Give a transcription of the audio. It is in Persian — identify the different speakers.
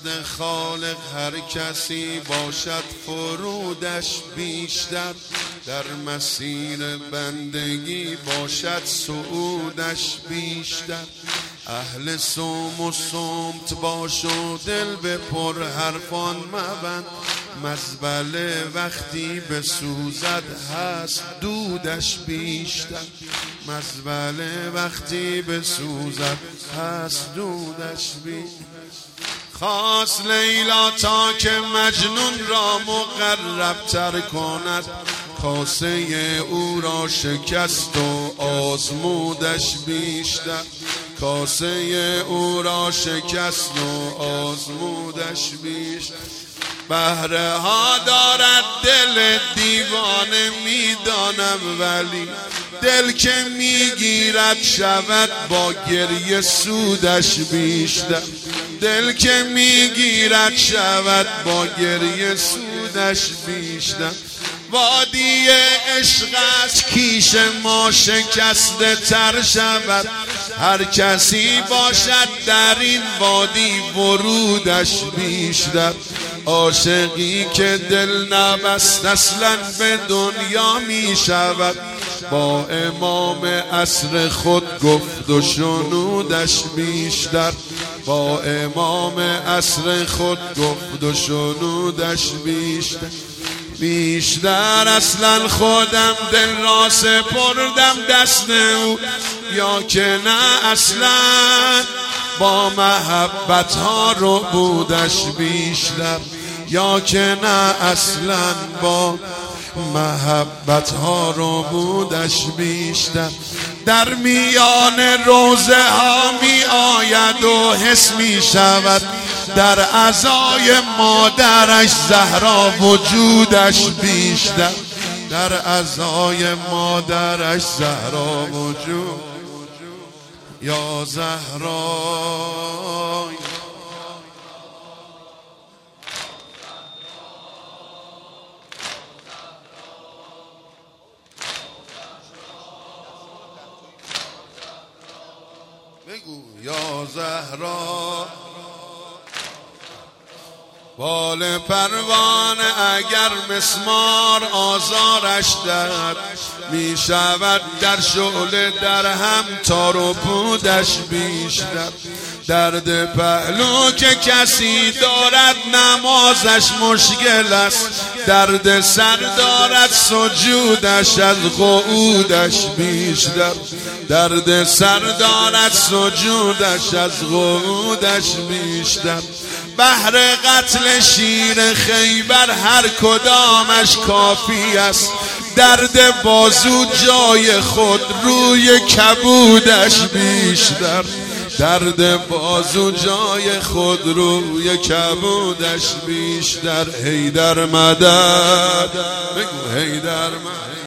Speaker 1: نزد خالق هر کسی باشد فرودش بیشتر، در مسیر بندگی باشد صعودش بیشتر. اهل صوم و صمت باش و دل به پر حرفان مبند، مزبله وقتی بسوزد هست دودش بیشتر، مزبله وقتی بسوزد هست دودش بیشتر. خواست لیلا تا که مجنون را مقرب تر کند، کاسه او را شکست و آزمودش بیشتر، کاسه او را شکست و آزمودش بیشتر. بهره ها دارد دل دیوانه میدانم، ولی دل که میگیرد شود با گریه سودش بیشتر، دل که میگیرد شود با گریه سودش بیشتر. وادی عشق از کیش ما شکسته تر شود، هر کسی باشد در این وادی ورودش بیشتر. عاشقی که دل نبست اصلا به دنیا می شود، با امام عصر خود گفت و شنودش بیشتر، با امام عصر خود گفت و شنودش بیشتر. بیشتر اصلا خودم دل را سپردم دست او، یا که نه اصلا با محبت ها رو بودش بیشتر، یا که نه اصلا با محبت ها رو بودش بیشتر. در میان روزه ها می آید و حس می شود، در عزای مادرش زهرا وجودش بیشتر، در عزای مادرش زهرا وجود. یا زهرا بگو یا زهرا، بال پروانه اگر مسمار آزارش دهد، می شود در شعله در هم تار و پودش بیشتر. درد پهلو که کسی دارد نمازش مشکل است، درد سر دارد سجودش از قعودش بیشتر، درد سر دارد سجودش از قعودش بیشتر. بهر قتل شیر خیبر هر کدامش کافی است، درد بازو جای خود روی کبودش بیشتر، درد بازو جای خود روی کبودش بیشتر. حیدر مدد، بگو حیدر مدد.